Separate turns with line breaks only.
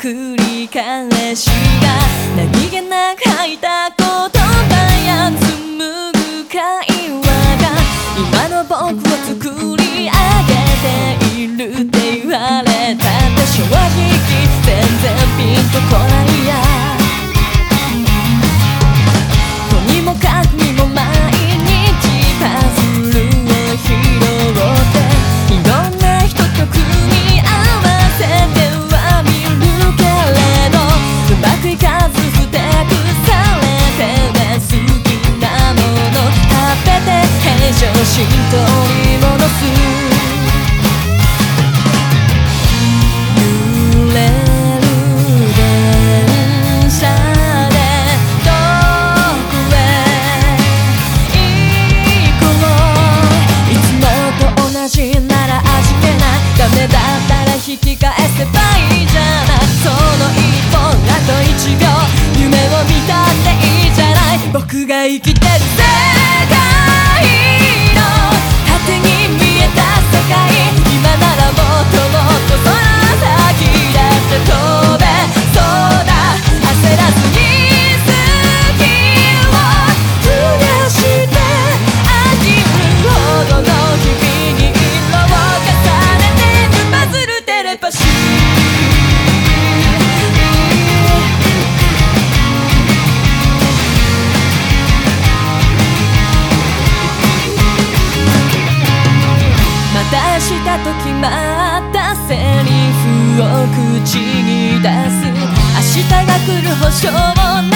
繰り返しが何気なく吐いた言葉や紡ぐ会話が今の僕を作り上げているって言われたって正直全然ピンとこないや。とにもかくにも毎日パズルを拾っていろんな人と組み合わせてはみるけれどうまくいかずふてくされては好きなもの食べて平常心取り戻す。ダメだったら引き返せばいいじゃない。その一本あと1秒夢を見たっていいじゃない。僕が生きてる世界の果てに見えた世界、今ならもっともっと空先だって飛べそうだ。焦らずに好きを増やしてあげるほどの日々に色をテレパシー。また明日と決まったセリフを口に出す。明日が来る保証もない